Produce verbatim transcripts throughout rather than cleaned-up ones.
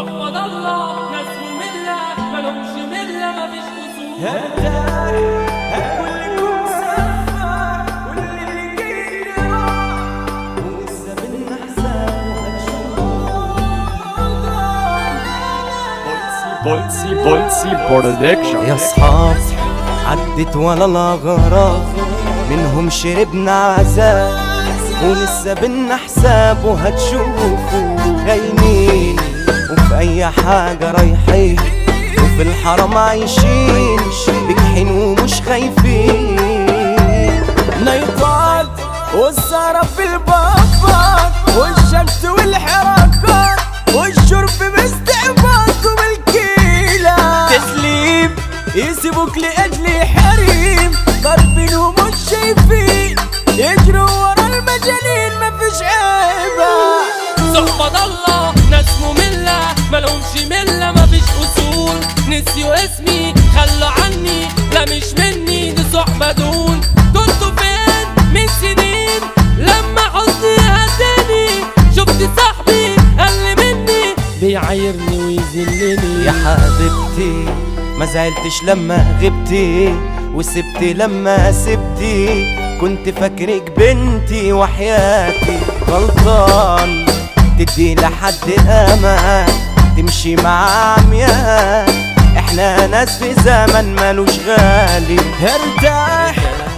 صحبة الله ناس مملة مالهمش ملة مفيش أصول. هرتاح هكلكم سفة كل اللي جاي راح ولسه بينا حساب وهنشوف. بولسي بولسي برودكشن. يا صحاب عدت ولا الأغراض منهم شربنا عذاب ولسه بينا حساب وهتشوفوا. خاينين وفي أي حاجة رايحين وفي الحرم عايشين بجحين ومش خايفين. نيطات والسهرة في البابات والشمس والحركات والشرب باستعباط وبالكيلة تسليم يسيبوك لأجلي حريم ضاربين ومش شايفين يجروا ورا المجانين مفيش عيبة. صحبة الله ناس مملة مالهمش ملة مفيش أصول. نسيوا اسمي خلوا عني لا مش مني دي صحبة دون. كنتوا فين من سنين لما حزني هداني شفت صاحبي قل مني بيعايرني ويذلني. يا حبيبتي ما زعلتش لما غبتي وسبتي لما سبتي كنت فاكرك بنتي وحياتي غلطان تدي لحد امان تمشي مع عميان. احنا ناس في زمن مالوش غالي. هرتاح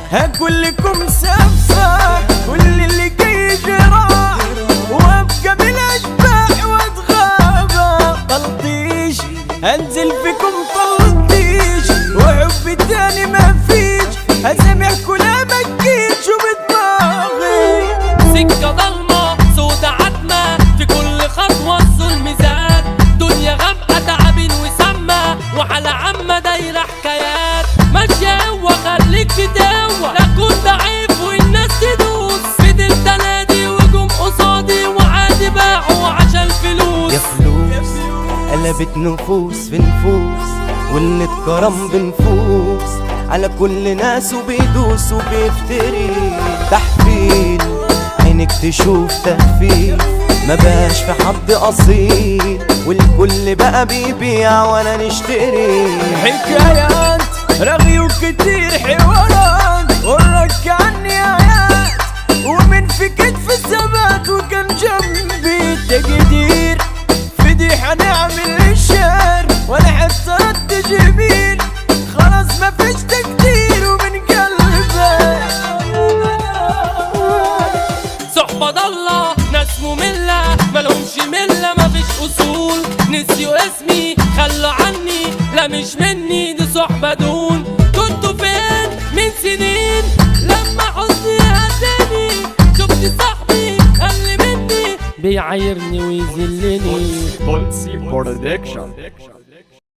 هكلكم سفة كل اللي جاي جراح وابقى بالاشباح واتغابى. طلطيش انزل فيكم طلطيش وحبي تاني مفيش هسامحكوا لا مكيش وبدماغي. سكة ضلمة سودا عتمة في كل خطوة الظلم زاد. دنيا غامقة تعبين وسمة وعلى عمة دايرة حكايات ماشية هو خليك تدوى لا كنت ضعيف والناس تدوس. فضلت انادي وجم قصادي وعادي باعوا عشان فلوس. يا فلوس قلبت نفوس في نفوس واللي اتكرم بنفوس على كل ناس وبيدوس وبيفتري. تحفيل عينك تشوف تهفيل ما باش في حد اصيل والكل بقى بيبيع وانا نشتري. حكايات رغي وكتير حوارات ورك عني آيات ومن في كتف الثبات وكان جنبي تقدير فضيحة نعمل للشعر ولا حتى رد جميل خلاص ما فيش تقدير ومن قلبي. صحبة الله ناس مملة مالهمش ملة مفيش أصول. نسيوا اسمي خلوا عني لا مش مني دي صحبة دون. كنتوا فين من سنين لما حزني هداني شفت صاحبي قل مني بيعايرني ويذلني. بولسي برودكشن.